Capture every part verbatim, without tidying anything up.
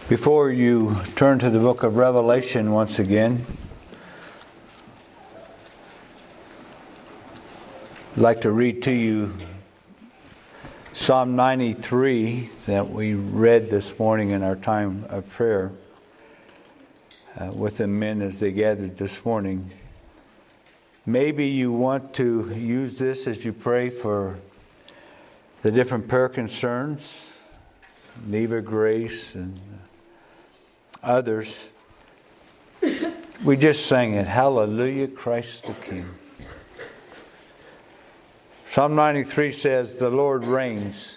Before you turn to the book of Revelation once again, I'd like to read to you Psalm ninety-three that we read this morning in our time of prayer uh, with the men as they gathered this morning. Maybe you want to use this as you pray for the different prayer concerns, Neva, Grace, and others. We just sang it, Hallelujah, Christ the King. Psalm ninety-three says, the Lord reigns.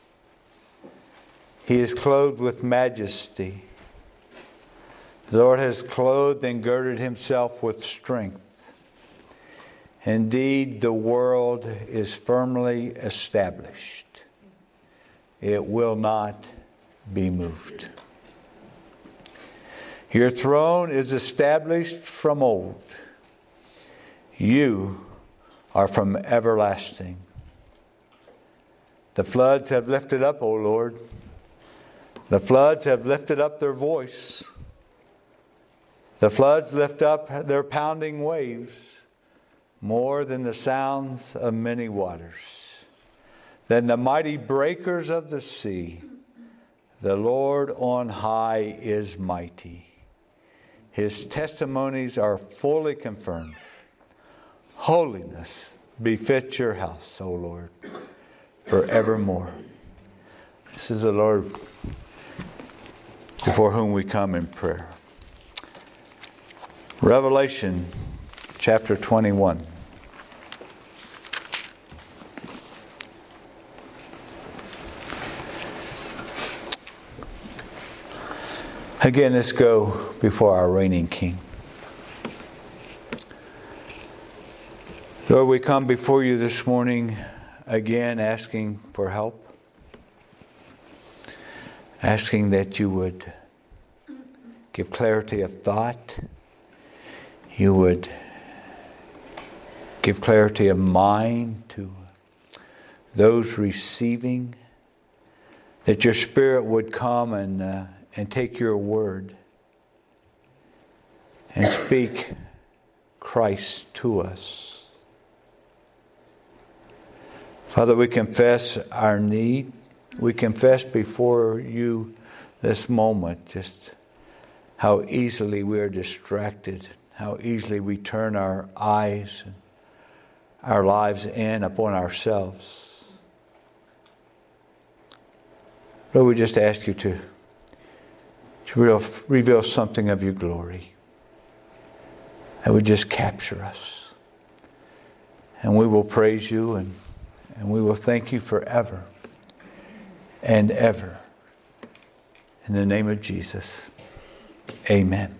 He is clothed with majesty. The Lord has clothed and girded himself with strength. Indeed, the world is firmly established. It will not be moved. Your throne is established from old. You are from everlasting. The floods have lifted up, O Lord. The floods have lifted up their voice. The floods lift up their pounding waves more than the sounds of many waters. Than the mighty breakers of the sea. The Lord on high is mighty. His testimonies are fully confirmed. Holiness befits your house, O Lord, forevermore. This is the Lord before whom we come in prayer. Revelation chapter twenty-one. Again, let's go before our reigning King. Lord, we come before you this morning again asking for help. Asking that you would give clarity of thought. You would give clarity of mind to those receiving. That your Spirit would come and uh, and take your word and speak Christ to us. Father, we confess our need. We confess before you this moment just how easily we are distracted, how easily we turn our eyes and our lives in upon ourselves. Lord, we just ask you to to reveal something of your glory that would just capture us. And we will praise you and, and we will thank you forever and ever. In the name of Jesus, amen.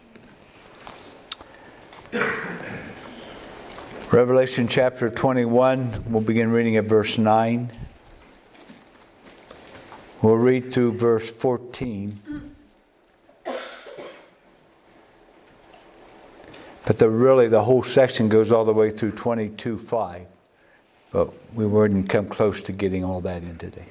Revelation chapter twenty-one, we'll begin reading at verse nine. We'll read through verse fourteen. But the really the whole section goes all the way through twenty-two five. But we wouldn't come close to getting all that in today.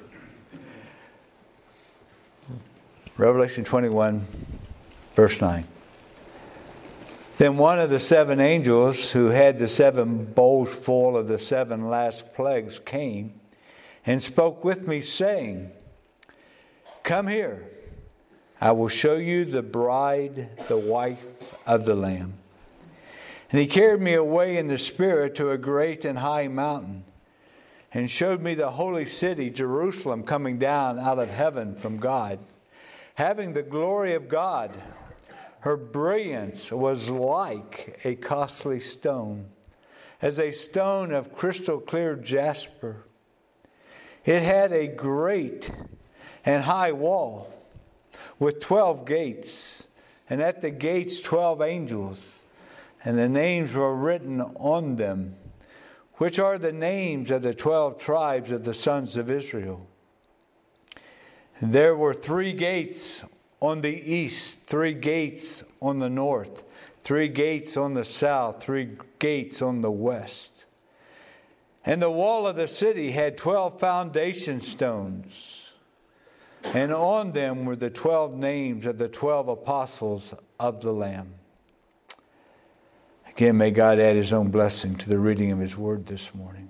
Revelation twenty-one, verse nine. Then one of the seven angels who had the seven bowls full of the seven last plagues came and spoke with me, saying, Come here, I will show you the bride, the wife of the Lamb. And he carried me away in the Spirit to a great and high mountain, and showed me the holy city, Jerusalem, coming down out of heaven from God, having the glory of God. Her brilliance was like a costly stone, as a stone of crystal clear jasper. It had a great and high wall with twelve gates, and at the gates twelve angels. And the names were written on them, which are the names of the twelve tribes of the sons of Israel. And there were three gates on the east, three gates on the north, three gates on the south, three gates on the west. And the wall of the city had twelve foundation stones. and on them were the twelve names of the twelve apostles of the Lamb. Again, may God add His own blessing to the reading of His Word this morning.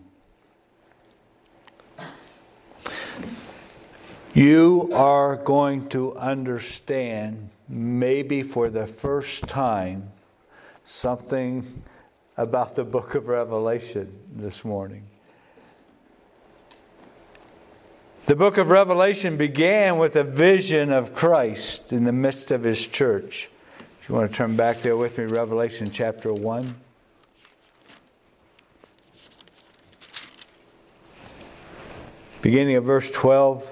You are going to understand, maybe for the first time, something about the book of Revelation this morning. The book of Revelation began with a vision of Christ in the midst of His church. If you want to turn back there with me, Revelation chapter one. Beginning of verse twelve.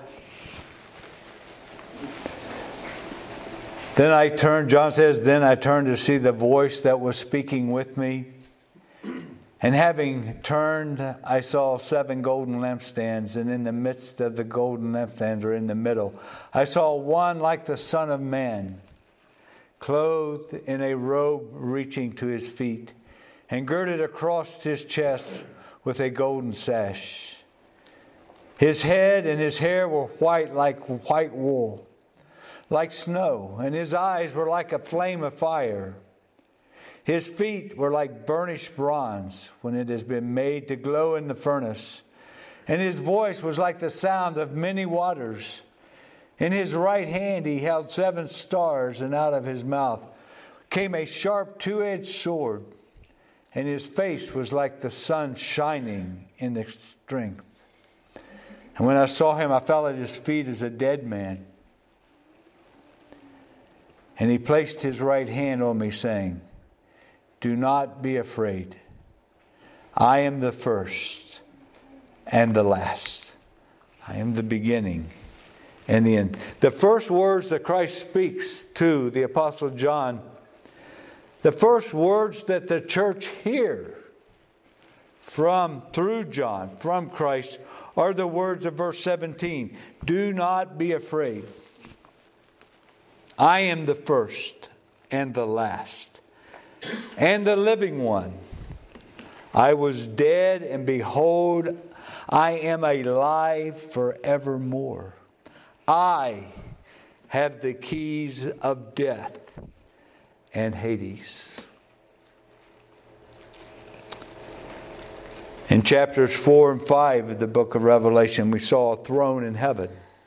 Then I turned, John says, then I turned to see the voice that was speaking with me. And having turned, I saw seven golden lampstands, and in the midst of the golden lampstands, or in the middle, I saw one like the Son of Man, clothed in a robe reaching to his feet, and girded across his chest with a golden sash. His head and his hair were white like white wool, like snow, and his eyes were like a flame of fire. His feet were like burnished bronze when it has been made to glow in the furnace. And his voice was like the sound of many waters. In his right hand he held seven stars, and out of his mouth came a sharp two-edged sword. And his face was like the sun shining in its strength. And when I saw him, I fell at his feet as a dead man. And he placed his right hand on me, saying, do not be afraid. I am the first and the last. I am the beginning and the end. The first words that Christ speaks to the Apostle John, the first words that the church hear from, through John, from Christ, are the words of verse seventeen. Do not be afraid. I am the first and the last, and the living one. I was dead, and behold, I am alive forevermore. I have the keys of death and Hades. In chapters four and five of the book of Revelation, we saw a throne in heaven.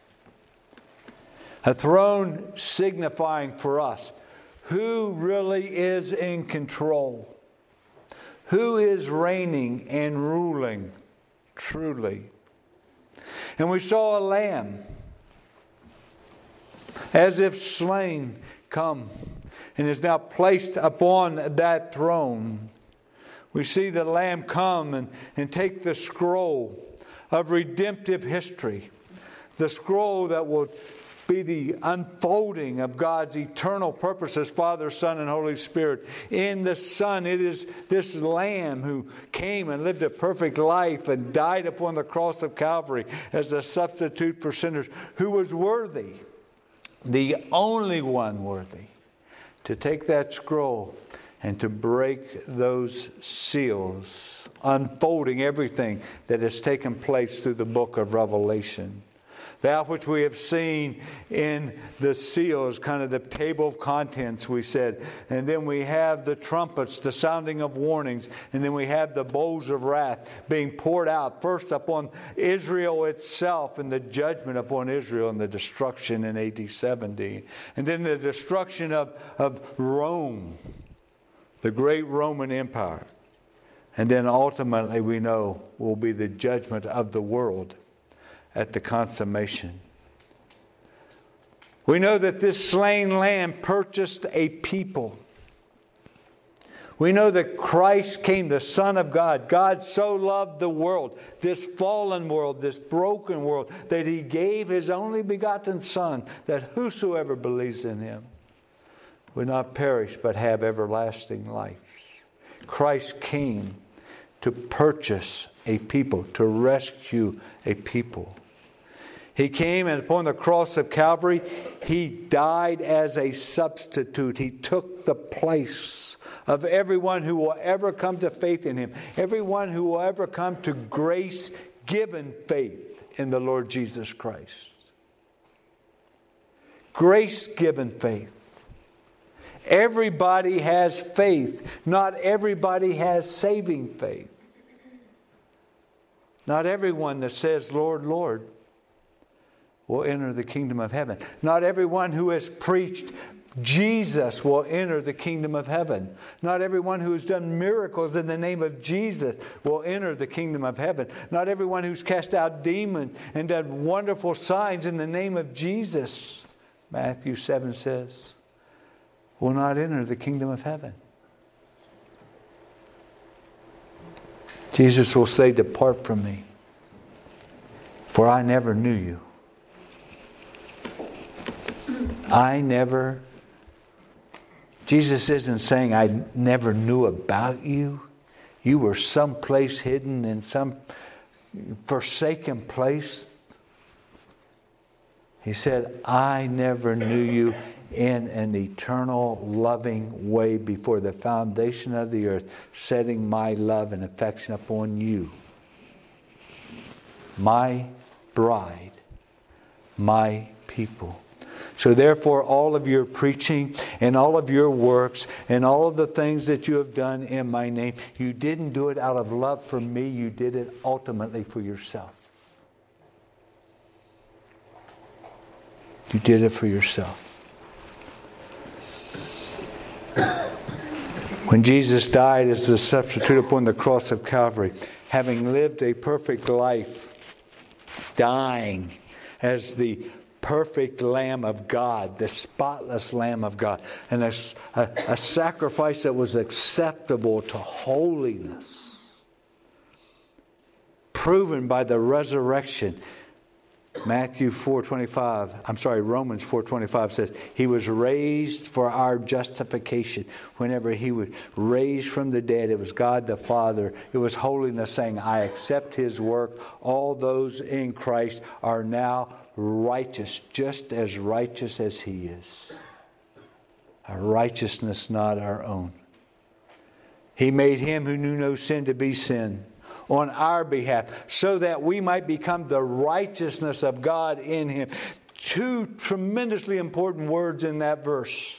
A throne signifying for us who really is in control. Who is reigning and ruling truly. And we saw a lamb as if slain come and is now placed upon that throne. We see the lamb come and, and take the scroll of redemptive history. The scroll that will be the unfolding of God's eternal purposes, Father, Son, and Holy Spirit. In the Son, it is this Lamb who came and lived a perfect life and died upon the cross of Calvary as a substitute for sinners, who was worthy, the only one worthy, to take that scroll and to break those seals, unfolding everything that has taken place through the book of Revelation. That which we have seen in the seals, kind of the table of contents, we said. And then we have the trumpets, the sounding of warnings. And then we have the bowls of wrath being poured out, first upon Israel itself, and the judgment upon Israel and the destruction in A D seventy. And then the destruction of, of Rome, the great Roman Empire. And then ultimately, we know, will be the judgment of the world at the consummation. We know that this slain lamb purchased a people. We know that Christ came, the Son of God. God so loved the world, this fallen world, this broken world, that He gave His only begotten Son, that whosoever believes in Him would not perish but have everlasting life. Christ came to purchase a people, to rescue a people. He came, and upon the cross of Calvary, He died as a substitute. He took the place of everyone who will ever come to faith in Him. Everyone who will ever come to grace-given faith in the Lord Jesus Christ. grace-given faith. Everybody has faith. Not everybody has saving faith. Not everyone that says, Lord, Lord, will enter the kingdom of heaven. Not everyone who has preached Jesus will enter the kingdom of heaven. Not everyone who has done miracles in the name of Jesus will enter the kingdom of heaven. Not everyone who's cast out demons and done wonderful signs in the name of Jesus, Matthew seven says, will not enter the kingdom of heaven. Jesus will say, depart from me, for I never knew you. I never, Jesus isn't saying I never knew about you. You were someplace hidden in some forsaken place. He said, I never knew you in an eternal, loving way before the foundation of the earth, setting my love and affection upon you. My bride, my people. So therefore, all of your preaching and all of your works and all of the things that you have done in my name, you didn't do it out of love for me. You did it ultimately for yourself. You did it for yourself. When Jesus died as the substitute upon the cross of Calvary, having lived a perfect life, dying as the perfect Lamb of God, the spotless Lamb of God, and a, a, a sacrifice that was acceptable to holiness, proven by the resurrection. Matthew four twenty-five, I'm sorry, Romans four twenty-five says, He was raised for our justification. Whenever He was raised from the dead, it was God the Father. It was holiness saying, I accept His work. All those in Christ are now righteous, just as righteous as He is. A righteousness not our own. He made Him who knew no sin to be sin on our behalf, so that we might become the righteousness of God in Him. Two tremendously important words in that verse.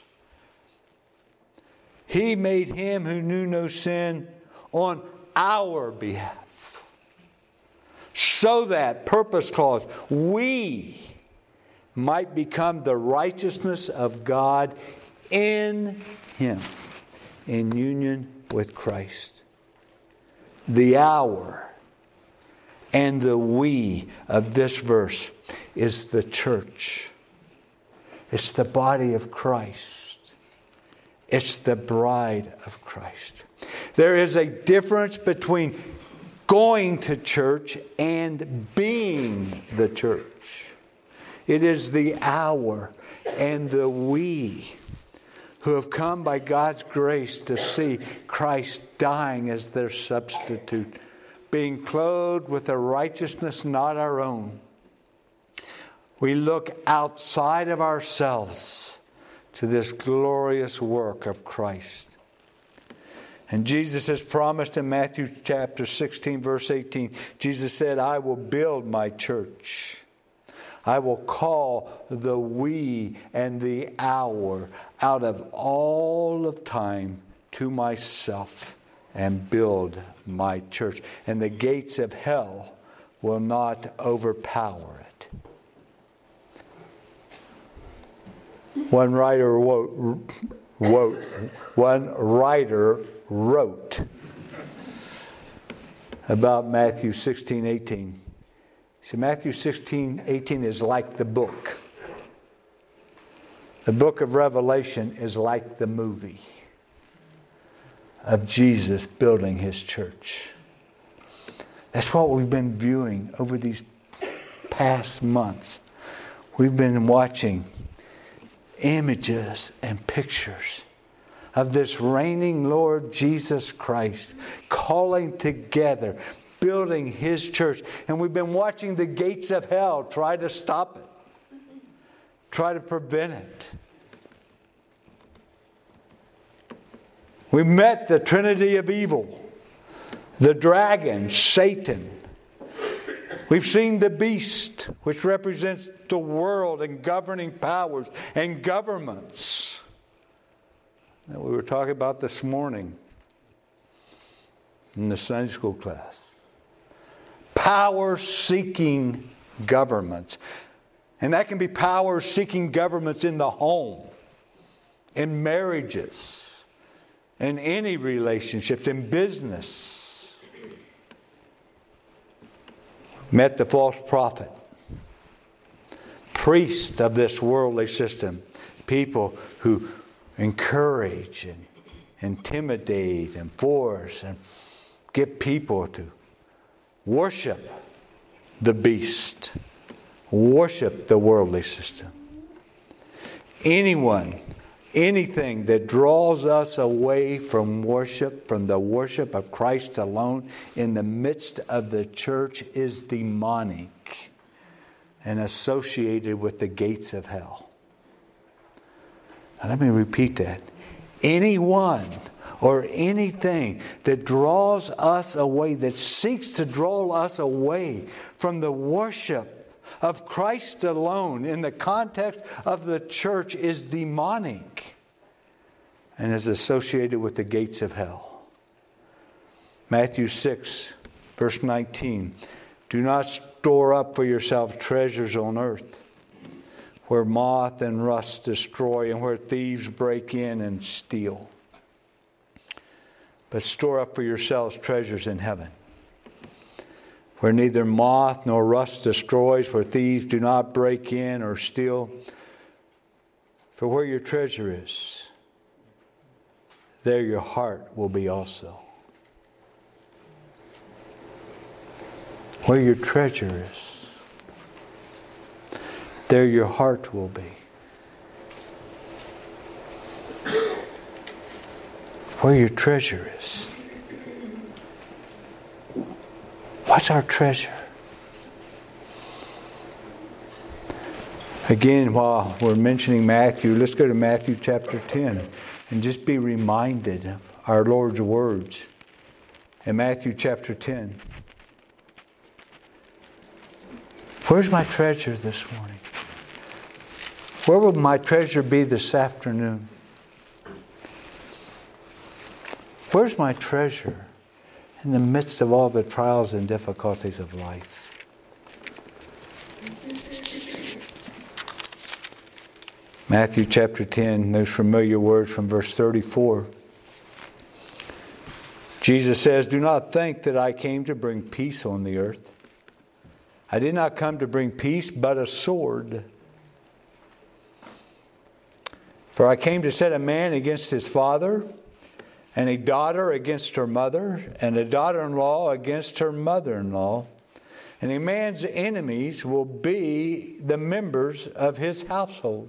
He made Him who knew no sin on our behalf. So that, purpose clause, we might become the righteousness of God in Him, in union with Christ. The hour and the we of this verse is the church. It's the body of Christ. It's the bride of Christ. There is a difference between going to church and being the church. It is the hour and the we who have come by God's grace to see Christ dying as their substitute, being clothed with a righteousness not our own. We look outside of ourselves to this glorious work of Christ. And Jesus has promised in Matthew chapter sixteen, verse eighteen, Jesus said, I will build my church. I will call the we and the hour out of all of time to myself and build my church. And the gates of hell will not overpower it. One writer wrote, wrote one writer wrote about Matthew sixteen eighteen. See, Matthew sixteen eighteen is like the book. The book of Revelation is like the movie of Jesus building His church. That's what we've been viewing over these past months. We've been watching images and pictures of this reigning Lord Jesus Christ calling together, building His church. And we've been watching the gates of hell try to stop it, try to prevent it. We met the trinity of evil, the dragon, Satan, We've seen the beast, which represents the world and governing powers and governments that we were talking about this morning in the Sunday school class. Power-seeking governments. And that can be power-seeking governments in the home, in marriages, in any relationships, in business. Met the false prophet, priest of this worldly system, people who encourage and intimidate and force and get people to worship the beast, worship the worldly system. Anyone, anything that draws us away from worship, from the worship of Christ alone in the midst of the church is demonic and associated with the gates of hell. Now let me repeat that. Anyone or anything that draws us away, that seeks to draw us away from the worship of Christ alone in the context of the church is demonic and is associated with the gates of hell. Matthew six, verse nineteen. Do not store up for yourselves treasures on earth, where moth and rust destroy and where thieves break in and steal. But store up for yourselves treasures in heaven, where neither moth nor rust destroys, where thieves do not break in or steal. For where your treasure is, there your heart will be also. Where your treasure is, there your heart will be. Where your treasure is. What's our treasure? Again, while we're mentioning Matthew, let's go to Matthew chapter ten and just be reminded of our Lord's words in Matthew chapter ten. Where's my treasure this morning? Where will my treasure be this afternoon? Where's my treasure in the midst of all the trials and difficulties of life? Matthew chapter ten, those familiar words from verse thirty-four. Jesus says, do not think that I came to bring peace on the earth. I did not come to bring peace, but a sword. For I came to set a man against his father, and a daughter against her mother, and a daughter-in-law against her mother-in-law. And a man's enemies will be the members of his household.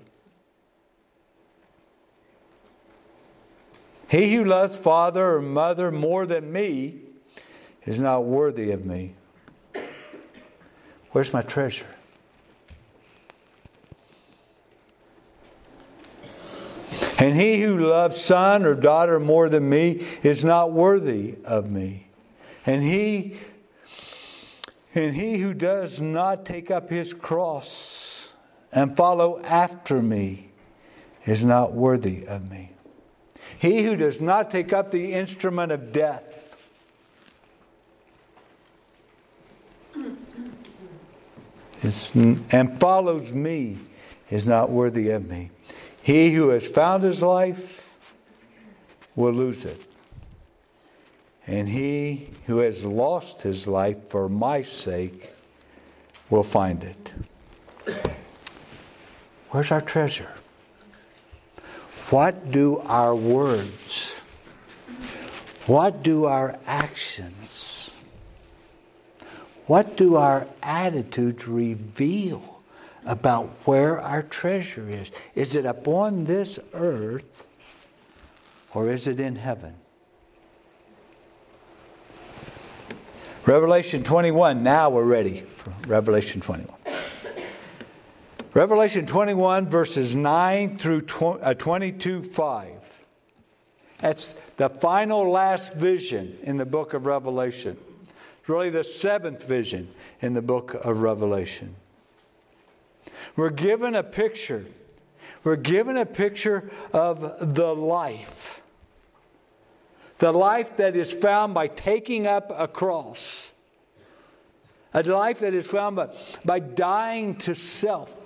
He who loves father or mother more than me is not worthy of me. Where's my treasure? And he who loves son or daughter more than me is not worthy of me. And he, and he who does not take up his cross and follow after me is not worthy of me. He who does not take up the instrument of death is, and follows me is not worthy of me. He who has found his life will lose it. And he who has lost his life for my sake will find it. Where's our treasure? What do our words, what do our actions, what do our attitudes reveal about where our treasure is? Is it upon this earth or is it in heaven? Revelation twenty-one. Now we're ready for Revelation twenty-one. Revelation twenty-one verses nine through twenty-two five. That's the final last vision in the book of Revelation. It's really the seventh vision in the book of Revelation. We're given a picture. We're given a picture of the life. The life that is found by taking up a cross. A life that is found by, by dying to self.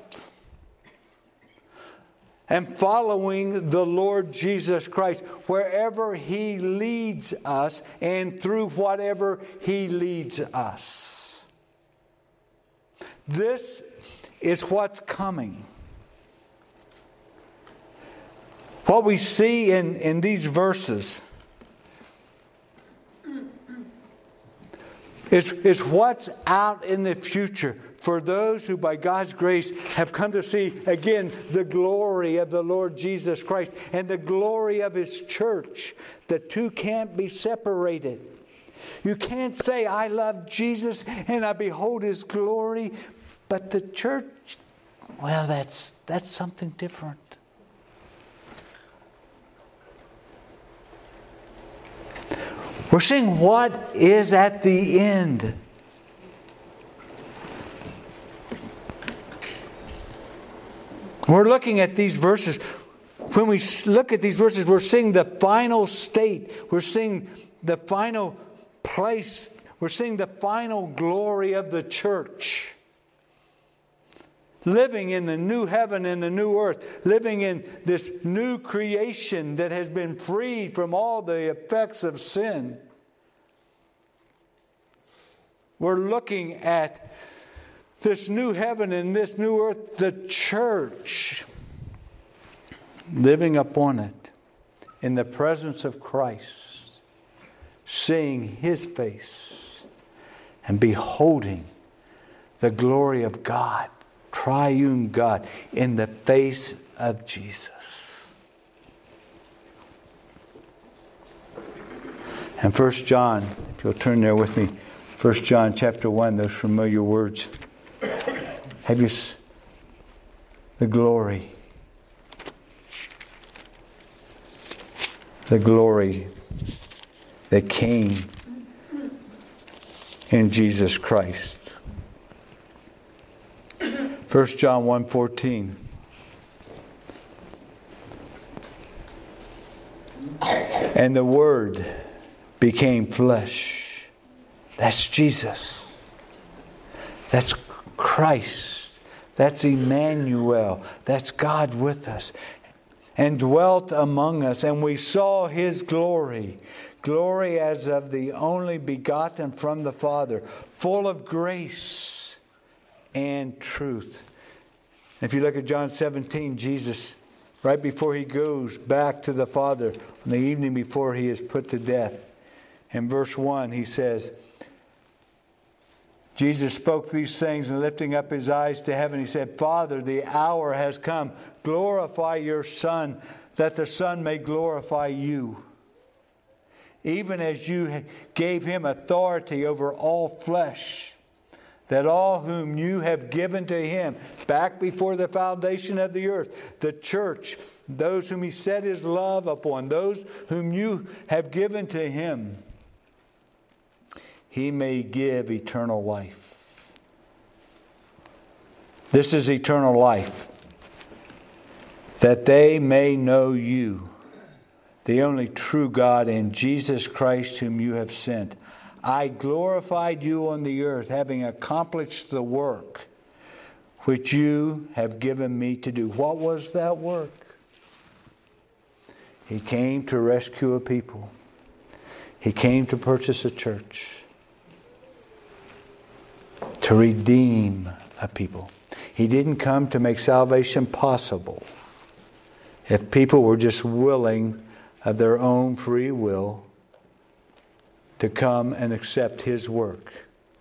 And following the Lord Jesus Christ wherever He leads us and through whatever He leads us. This is what's coming. What we see in, in these verses is, is what's out in the future for those who by God's grace have come to see again the glory of the Lord Jesus Christ and the glory of His church. The two can't be separated. You can't say, I love Jesus and I behold His glory, but the church, well, that's that's something different. We're seeing what is at the end. We're looking at these verses. When we look at these verses, we're seeing the final state. We're seeing the final place. We're seeing the final glory of the church. Living in the new heaven and the new earth. Living in this new creation that has been freed from all the effects of sin. We're looking at this new heaven and this new earth, the church, living upon it in the presence of Christ, seeing His face and beholding the glory of God, triune God, in the face of Jesus. And First John, if you'll turn there with me, First John chapter one, those familiar words. Have you s- the glory, the glory that came in Jesus Christ? First John one fourteen. And the Word became flesh. That's Jesus. That's Christ. That's Emmanuel. That's God with us. And dwelt among us. And we saw His glory. Glory as of the only begotten from the Father. Full of grace and truth. If you look at John seventeen, Jesus, right before He goes back to the Father, on the evening before He is put to death, in verse one He says, Jesus spoke these things, and lifting up His eyes to heaven, He said, Father, the hour has come. Glorify your Son, that the Son may glorify you. Even as you gave Him authority over all flesh, that all whom you have given to Him, back before the foundation of the earth, the church, those whom He set His love upon, those whom you have given to Him, He may give eternal life. This is eternal life. That they may know you, the only true God, and Jesus Christ whom you have sent. I glorified you on the earth, having accomplished the work which you have given me to do. What was that work? He came to rescue a people. He came to purchase a church. To redeem a people. He didn't come to make salvation possible. If people were just willing of their own free will to come and accept His work.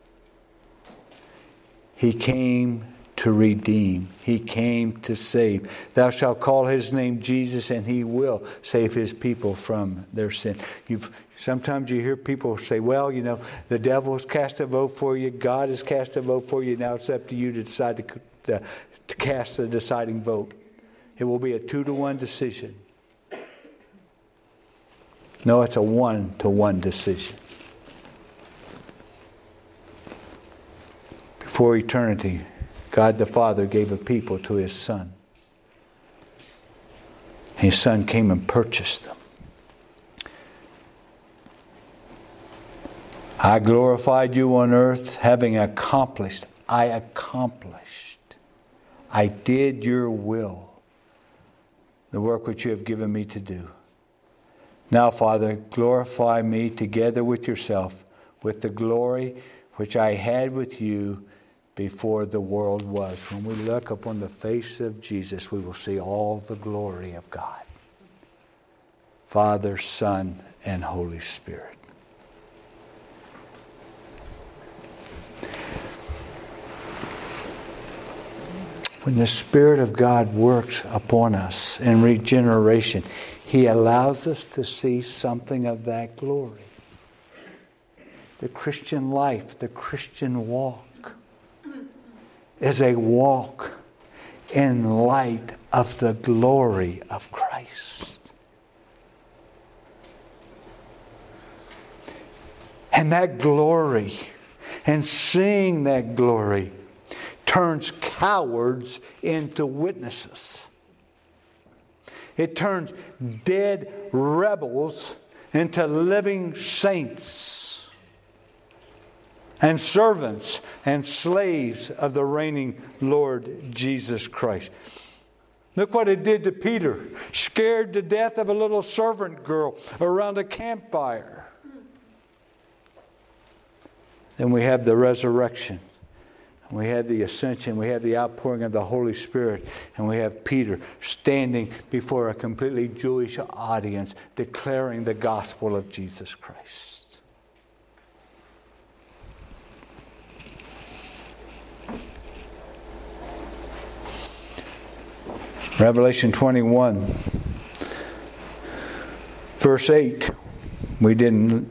He came to redeem. He came to save. Thou shalt call His name Jesus, and He will save His people from their sin. You've Sometimes you hear people say, well, you know, the devil has cast a vote for you. God has cast a vote for you. Now it's up to you to decide to, to, to cast the deciding vote. It will be a two to one decision. No, it's a one to one decision. Before eternity, God the Father gave a people to His Son. His Son came and purchased them. I glorified you on earth, having accomplished. I accomplished. I did your will, the work which you have given me to do. Now, Father, glorify me together with yourself, with the glory which I had with you before the world was. When we look upon the face of Jesus, we will see all the glory of God. Father, Son, and Holy Spirit. When the Spirit of God works upon us in regeneration, He allows us to see something of that glory. The Christian life, the Christian walk, is a walk in light of the glory of Christ. And that glory, and seeing that glory, turns cowards into witnesses. It turns dead rebels into living saints and servants and slaves of the reigning Lord Jesus Christ. Look what it did to Peter. Scared to death of a little servant girl around a campfire. Then we have the resurrection. We have the ascension, we have the outpouring of the Holy Spirit, and we have Peter standing before a completely Jewish audience declaring the gospel of Jesus Christ. Revelation twenty-one, verse eight. We didn't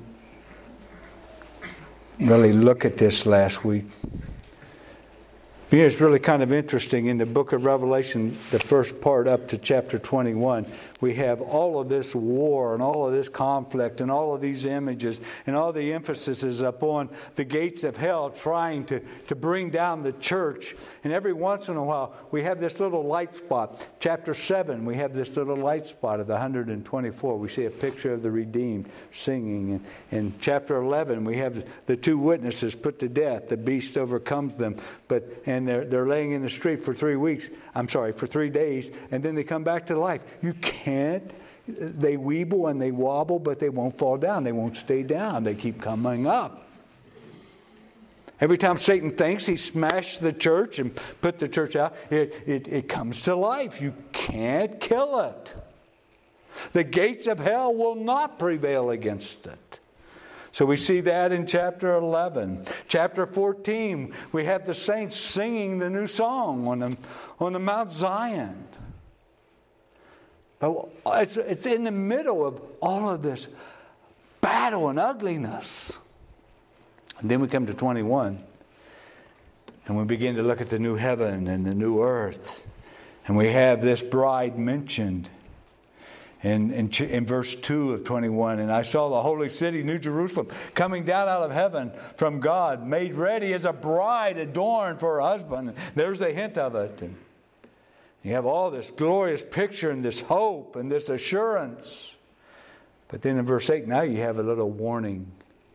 really look at this last week. You know, it's really kind of interesting. In the book of Revelation, the first part up to chapter twenty-one, we have all of this war and all of this conflict and all of these images, and all the emphasis is upon the gates of hell trying to, to bring down the church. And every once in a while, we have this little light spot. Chapter seven, we have this little light spot of the one hundred twenty-four. We see a picture of the redeemed singing. And in chapter eleven, we have the two witnesses put to death. The beast overcomes them, but and they're, they're laying in the street for three weeks. I'm sorry, for three days, and then they come back to life. You can't. They weeble and they wobble, but they won't fall down. They won't stay down. They keep coming up. Every time Satan thinks he smashed the church and put the church out, it, it, it comes to life. You can't kill it. The gates of hell will not prevail against it. So we see that in chapter eleven. Chapter fourteen, we have the saints singing the new song on the, on the Mount Zion. But it's, it's in the middle of all of this battle and ugliness. And then we come to twenty-one. And we begin to look at the new heaven and the new earth. And we have this bride mentioned. In, in, in verse two of twenty-one, and I saw the holy city, New Jerusalem, coming down out of heaven from God, made ready as a bride adorned for her husband. There's the hint of it. And you have all this glorious picture and this hope and this assurance. But then in verse eight, now you have a little warning.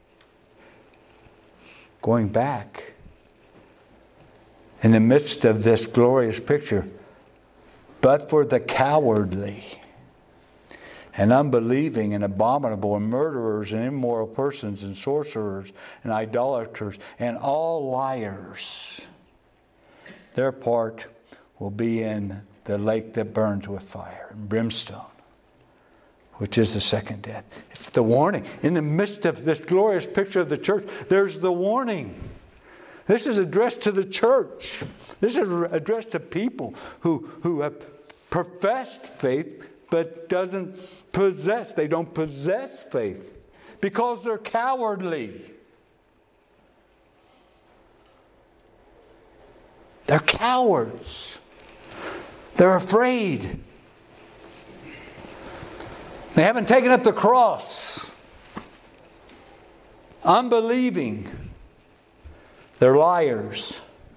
Going back. In the midst of this glorious picture, but for the cowardly and unbelieving and abominable and murderers and immoral persons and sorcerers and idolaters and all liars, their part will be in the lake that burns with fire and brimstone, which is the second death. It's the warning. In the midst of this glorious picture of the church, there's the warning. This is addressed to the church. This is addressed to people who, who have professed faith but doesn't possess. They don't possess faith because they're cowardly. They're cowards. They're afraid. They haven't taken up the cross. Unbelieving. They're liars.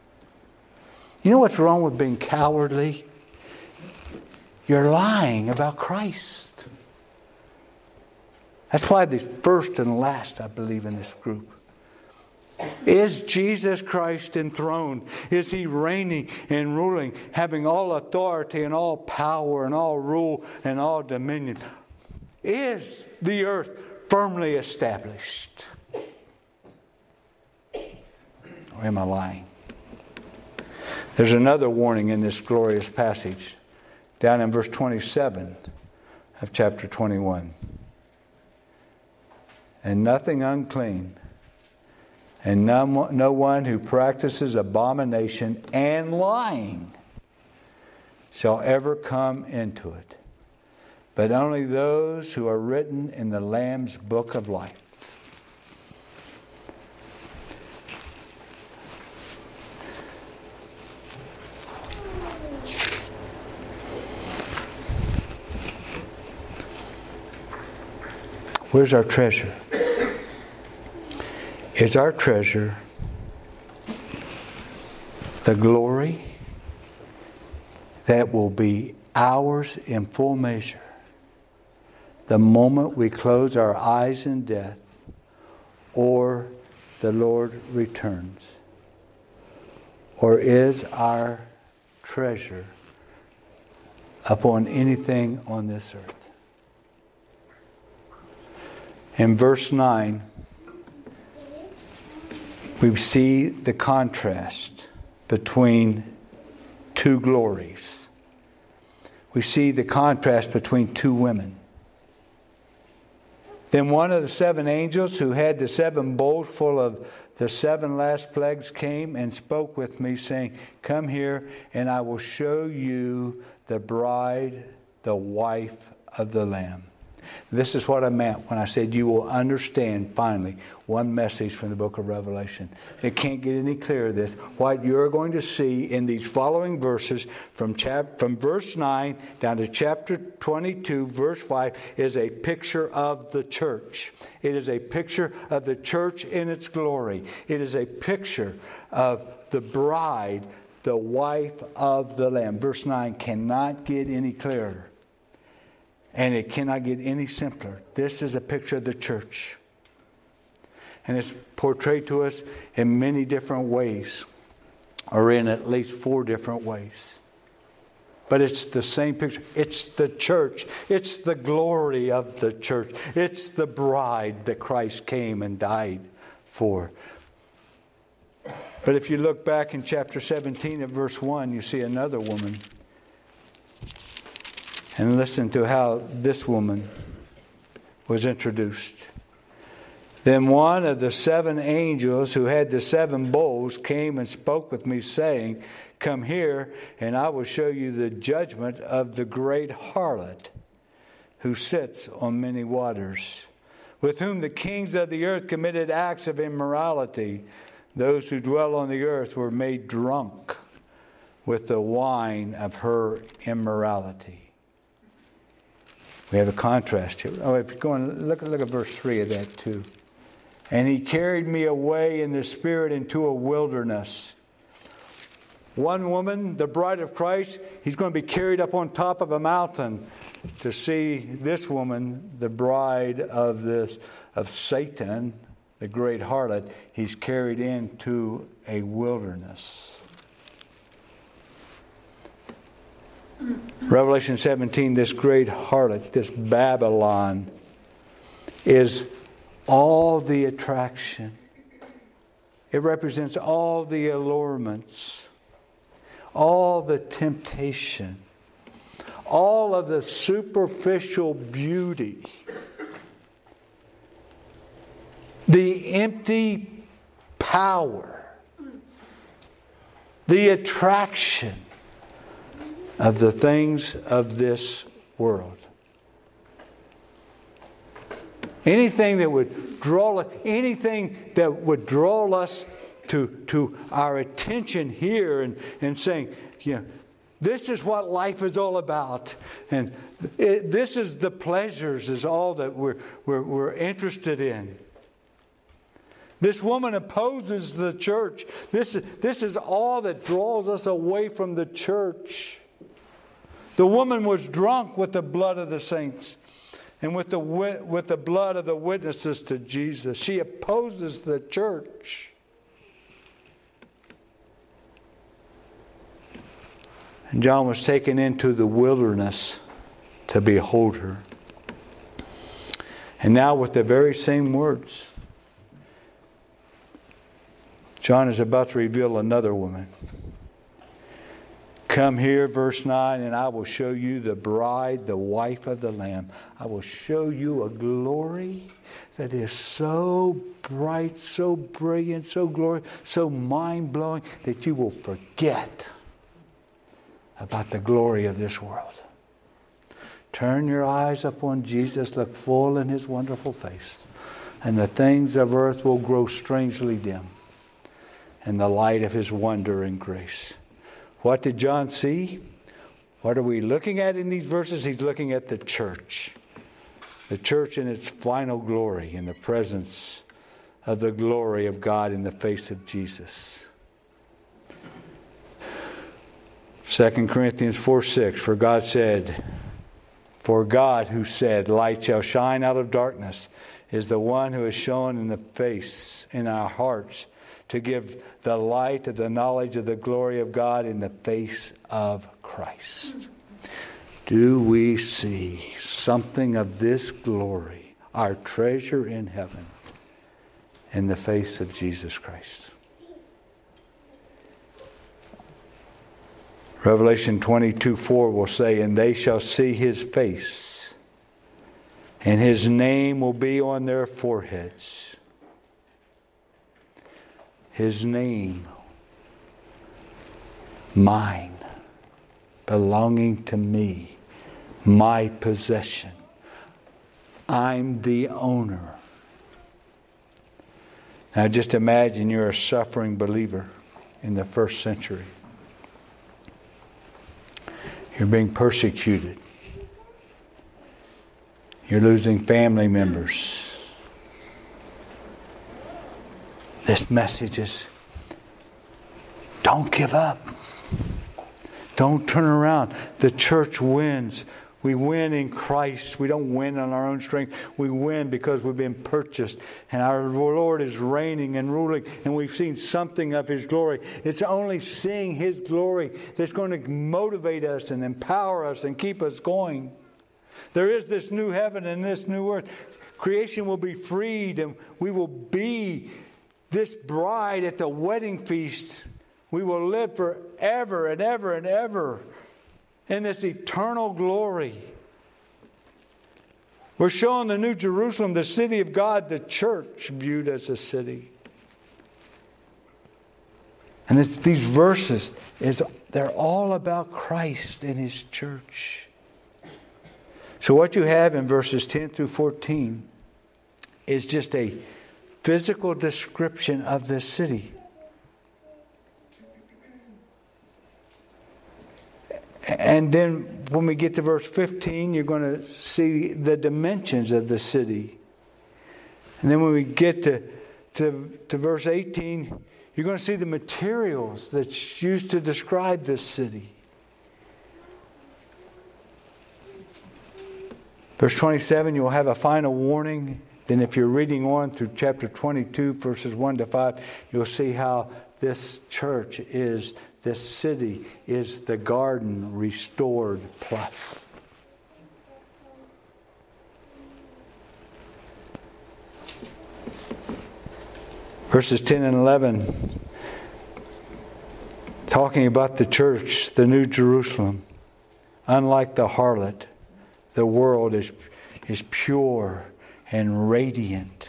You know what's wrong with being cowardly? You're lying about Christ. That's why the first and last, I believe, in this group. Is Jesus Christ enthroned? Is He reigning and ruling, having all authority and all power and all rule and all dominion? Is the earth firmly established? Or am I lying? There's another warning in this glorious passage, down in verse twenty-seven of chapter twenty-one. And nothing unclean, and no, no one who practices abomination and lying shall ever come into it, but only those who are written in the Lamb's book of life. Where's our treasure? Is our treasure the glory that will be ours in full measure the moment we close our eyes in death or the Lord returns? Or is our treasure upon anything on this earth? In verse nine, we see the contrast between two glories. We see the contrast between two women. Then one of the seven angels who had the seven bowls full of the seven last plagues came and spoke with me, saying, "Come here, and I will show you the bride, the wife of the Lamb." This is what I meant when I said you will understand finally one message from the book of Revelation. It can't get any clearer this. What you're going to see in these following verses from chap- from verse nine down to chapter twenty-two, verse five, is a picture of the church. It is a picture of the church in its glory. It is a picture of the bride, the wife of the Lamb. Verse nine cannot get any clearer. And it cannot get any simpler. This is a picture of the church. And it's portrayed to us in many different ways, or in at least four different ways. But it's the same picture. It's the church. It's the glory of the church. It's the bride that Christ came and died for. But if you look back in chapter seventeen at verse one, you see another woman. And listen to how this woman was introduced. Then one of the seven angels who had the seven bowls came and spoke with me, saying, "Come here, and I will show you the judgment of the great harlot who sits on many waters, with whom the kings of the earth committed acts of immorality. Those who dwell on the earth were made drunk with the wine of her immorality." We have a contrast here. Oh, if you go and look, look at verse three of that too. "And he carried me away in the spirit into a wilderness." One woman, the bride of Christ, he's going to be carried up on top of a mountain to see this woman, the bride of this of Satan, the great harlot. He's carried into a wilderness. Revelation seventeen, this great harlot, this Babylon, is all the attraction. It represents all the allurements, all the temptation, all of the superficial beauty, the empty power, the attraction of the things of this world. Anything that would draw anything that would draw us to, to our attention here and, and saying, you know, this is what life is all about. And it, this is the pleasures is all that we're, we're, we're interested in. This woman opposes the church. This, this is all that draws us away from the church. The woman was drunk with the blood of the saints and with the, with the blood of the witnesses to Jesus. She opposes the church. And John was taken into the wilderness to behold her. And now with the very same words, John is about to reveal another woman. Come here, verse nine, and I will show you the bride, the wife of the Lamb. I will show you a glory that is so bright, so brilliant, so glorious, so mind-blowing that you will forget about the glory of this world. Turn your eyes upon Jesus, look full in His wonderful face, and the things of earth will grow strangely dim in the light of His wonder and grace. What did John see? What are we looking at in these verses? He's looking at the church. The church in its final glory, in the presence of the glory of God in the face of Jesus. Second Corinthians four six, for God said, for God who said, light shall shine out of darkness, is the one who has shone in the face, in our hearts, to give the light of the knowledge of the glory of God in the face of Christ. Do we see something of this glory, our treasure in heaven, in the face of Jesus Christ? Revelation twenty-two four will say, and they shall see His face, and His name will be on their foreheads. His name, mine, belonging to me, my possession. I'm the owner. Now just imagine you're a suffering believer in the first century. You're being persecuted. You're losing family members. This message is, don't give up. Don't turn around. The church wins. We win in Christ. We don't win on our own strength. We win because we've been purchased. And our Lord is reigning and ruling. And we've seen something of His glory. It's only seeing His glory that's going to motivate us and empower us and keep us going. There is this new heaven and this new earth. Creation will be freed and we will be this bride at the wedding feast. We will live forever and ever and ever in this eternal glory. We're showing the New Jerusalem, the city of God, the church viewed as a city. And it's, these verses, is they're all about Christ and His church. So what you have in verses ten through fourteen is just a physical description of this city. And then when we get to verse fifteen, you're going to see the dimensions of the city. And then when we get to, to, to verse eighteen, you're going to see the materials that's used to describe this city. Verse twenty-seven, you'll have a final warning. Then if you're reading on through chapter twenty-two, verses one to five, you'll see how this church is, this city is the garden restored plus. Verses ten and eleven, talking about the church, the New Jerusalem. Unlike the harlot, the world is, is pure and radiant.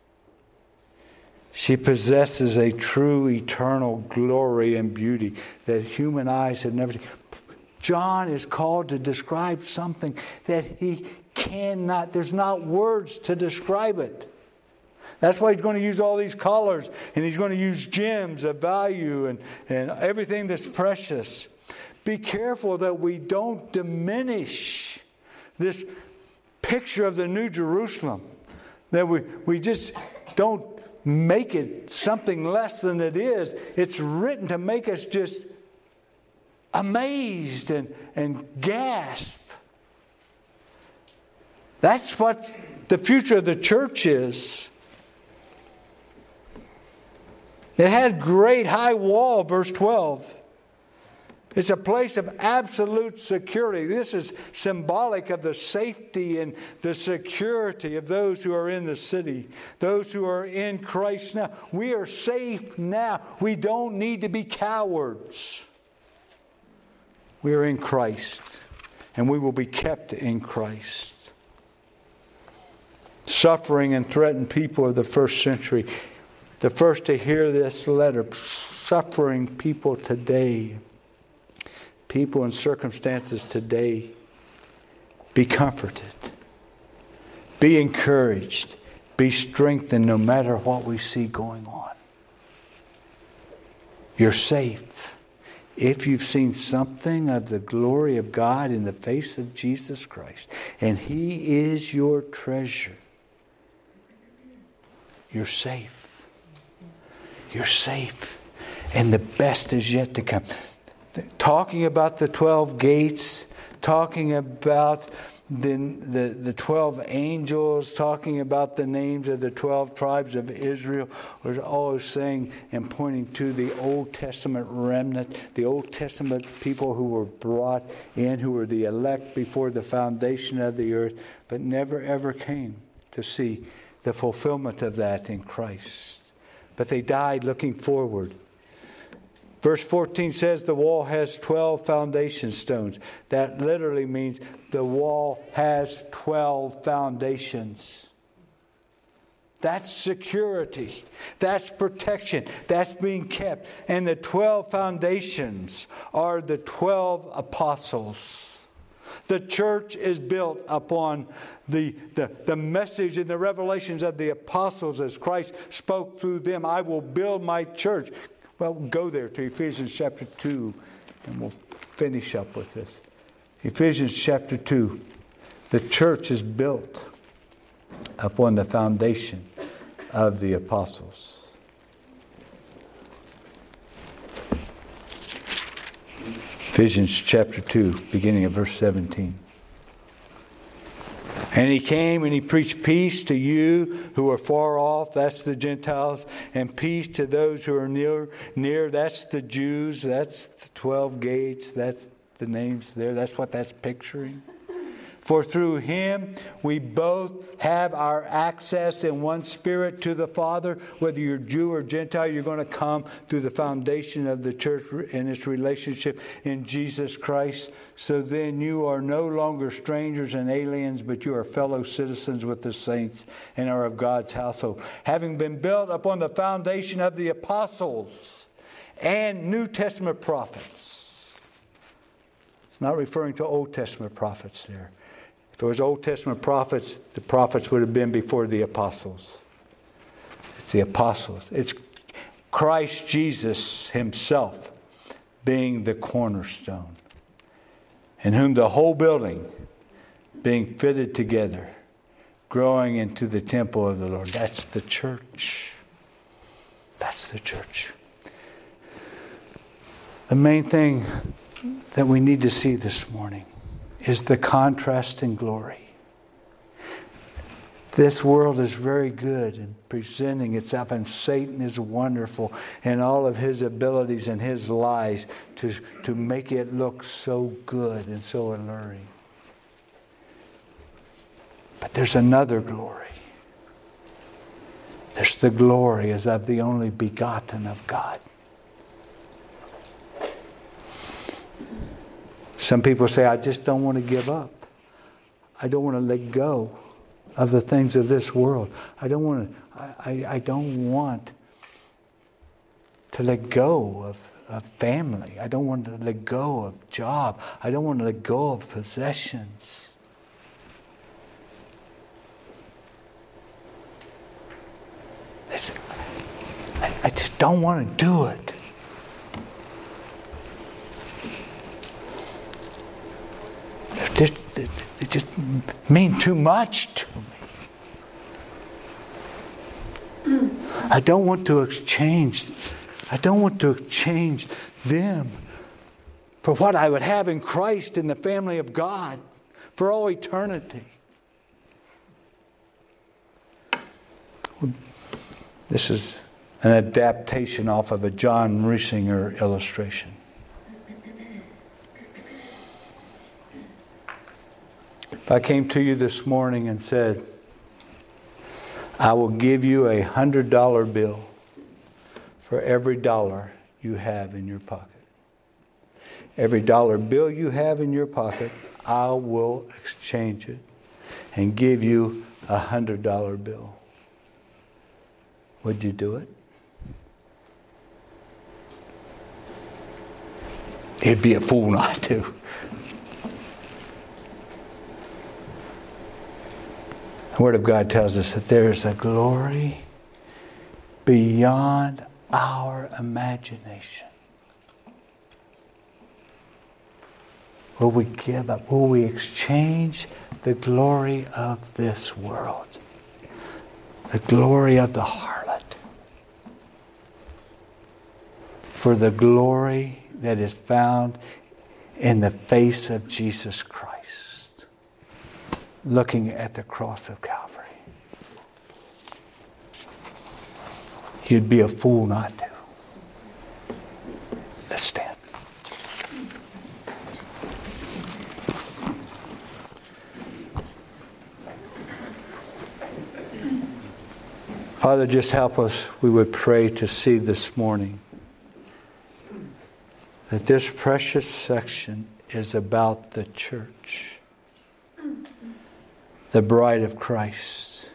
She possesses a true eternal glory and beauty that human eyes have never seen. John is called to describe something that he cannot, there's not words to describe it. That's why he's going to use all these colors, and he's going to use gems of value and, and everything that's precious. Be careful that we don't diminish this picture of the New Jerusalem. That we, we just don't make it something less than it is. It's written to make us just amazed and, and gasp. That's what the future of the church is. It had great high wall, verse twelve. It's a place of absolute security. This is symbolic of the safety and the security of those who are in the city, those who are in Christ now. We are safe now. We don't need to be cowards. We are in Christ, and we will be kept in Christ. Suffering and threatened people of the first century, the first to hear this letter, suffering people today. People and circumstances today, be comforted, be encouraged, be strengthened no matter what we see going on. You're safe. If you've seen something of the glory of God in the face of Jesus Christ, and He is your treasure, you're safe. You're safe. And the best is yet to come. Talking about the twelve gates, talking about the, the, the twelve angels, talking about the names of the twelve tribes of Israel, was always saying and pointing to the Old Testament remnant, the Old Testament people who were brought in, who were the elect before the foundation of the earth, but never ever came to see the fulfillment of that in Christ. But they died looking forward. Verse fourteen says the wall has twelve foundation stones. That literally means the wall has twelve foundations. That's security. That's protection. That's being kept. And the twelve foundations are the twelve apostles. The church is built upon the, the, the message and the revelations of the apostles as Christ spoke through them. I will build my church. Well, go there to Ephesians chapter two, and we'll finish up with this. Ephesians chapter two. The church is built upon the foundation of the apostles. Ephesians chapter two, beginning of verse seventeen. And he came and he preached peace to you who are far off, that's the Gentiles, and peace to those who are near, near, that's the Jews, that's the twelve gates, that's the names there, that's what that's picturing. For through him we both have our access in one spirit to the Father. Whether you're Jew or Gentile, you're going to come through the foundation of the church and its relationship in Jesus Christ. So then you are no longer strangers and aliens, but you are fellow citizens with the saints and are of God's household, having been built upon the foundation of the apostles and New Testament prophets. It's not referring to Old Testament prophets there. If it was Old Testament prophets, the prophets would have been before the apostles. It's the apostles. It's Christ Jesus himself being the cornerstone, in whom the whole building being fitted together, growing into the temple of the Lord. That's the church. That's the church. The main thing that we need to see this morning is the contrast in glory. This world is very good in presenting itself, and Satan is wonderful in all of his abilities and his lies to, to make it look so good and so alluring. But there's another glory. There's the glory as of the only begotten of God. Some people say, I just don't want to give up. I don't want to let go of the things of this world. I don't want to, I, I, I don't want to let go of, of family. I don't want to let go of job. I don't want to let go of possessions. Listen, I, I just don't want to do it. They just, they just mean too much to me. I don't want to exchange. I don't want to exchange them for what I would have in Christ in the family of God for all eternity. This is an adaptation off of a John Riesinger illustration. If I came to you this morning and said, I will give you a hundred dollar bill for every dollar you have in your pocket. Every dollar bill you have in your pocket, I will exchange it and give you a hundred dollar bill. Would you do it? It'd be a fool not to. The Word of God tells us that there is a glory beyond our imagination. Will we give up? Will we exchange the glory of this world? The glory of the harlot for the glory that is found in the face of Jesus Christ, looking at the cross of Calvary? You'd be a fool not to. Let's stand. Father, just help us, we would pray, to see this morning that this precious section is about the church, the bride of Christ,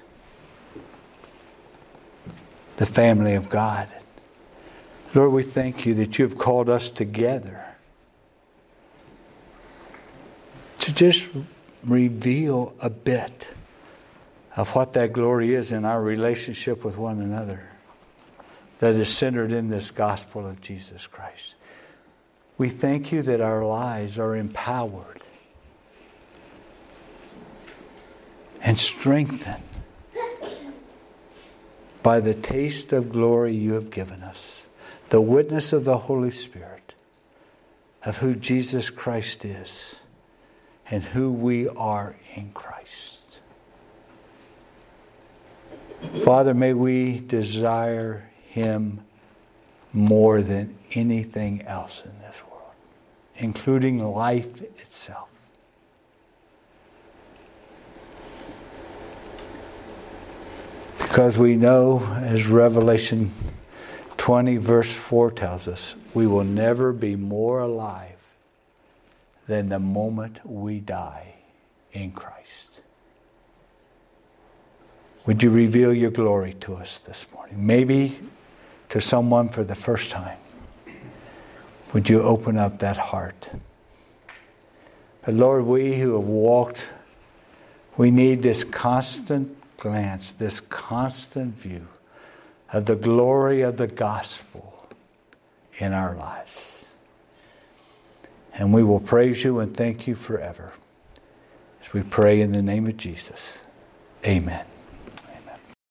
the family of God. Lord, we thank you that you've called us together to just reveal a bit of what that glory is in our relationship with one another that is centered in this gospel of Jesus Christ. We thank you that our lives are empowered and strengthened by the taste of glory you have given us, the witness of the Holy Spirit of who Jesus Christ is and who we are in Christ. Father, may we desire Him more than anything else in this world, including life itself. Because we know, as Revelation twenty verse four tells us, we will never be more alive than the moment we die in Christ. Would you reveal your glory to us this morning? Maybe to someone for the first time. Would you open up that heart? But Lord, we who have walked, we need this constant glance, this constant view of the glory of the gospel in our lives. And we will praise you and thank you forever. As we pray in the name of Jesus. Amen.